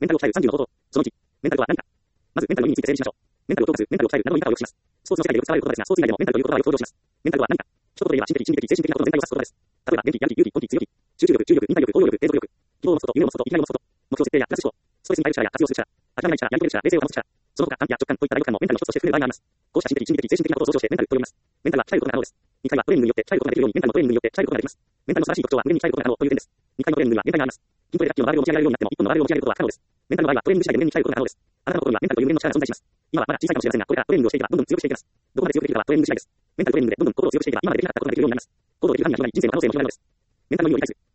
メンタルを鍛える30の方法。その1、メンタルとは何か。まず、メンタルの意味について整理しましょう。メンタルを動かす、メンタルを鍛えるなどの言い方をよくします。スポーツの世界でよく使われる言葉ですが、スポーツ以外でもメンタルという言葉はよく登場します。メンタルは何か。一言で言えば、心的、精神的なことの全体を指す言葉です。例えば、元気、やる気、勇気、根気、強気、集中力、注意力、忍耐力、行動力、継続力、希望を持つこと、夢を持つこと、生きがいを持つこと、目標設定やプラス思考、ストレスに耐える力や活用する力、諦めない力、やり遂げる力、冷静を保つ力、その他、短期や直感といった大感もメンタルの一つとして含める場合があります。こうした心的、心理的、精神的なことを総称してメンタルと呼びます。メンタルは鍛えることが可能です。2回はトレーニングによって鍛えることができるようにメンタルのトレーニングによって鍛えることができます。メンタルの素晴らしい特徴は無限に鍛えることが可能という点です。2回のトレーニングには限界があります。筋トレで100キロのバーベルを持ち上げられるようになっても1本のバーベルを持ち上げることは不可能です。メンタルの場合はトレーニング次第で無限に鍛えることが可能です。あなたの心にはメンタルという無限の力が存在します。今はまだ小さいかもしれませんが、これからトレーニングをしていけばどんどん強くしていきます。どこまで強くできるかはトレーニング次第です。メンタルトレーニングでどんどん心を強くしていけば今までできなかったことができるようになります。行動をできる範囲が広がり人生の可能性も広がるのです。メンタルの意味を理解する。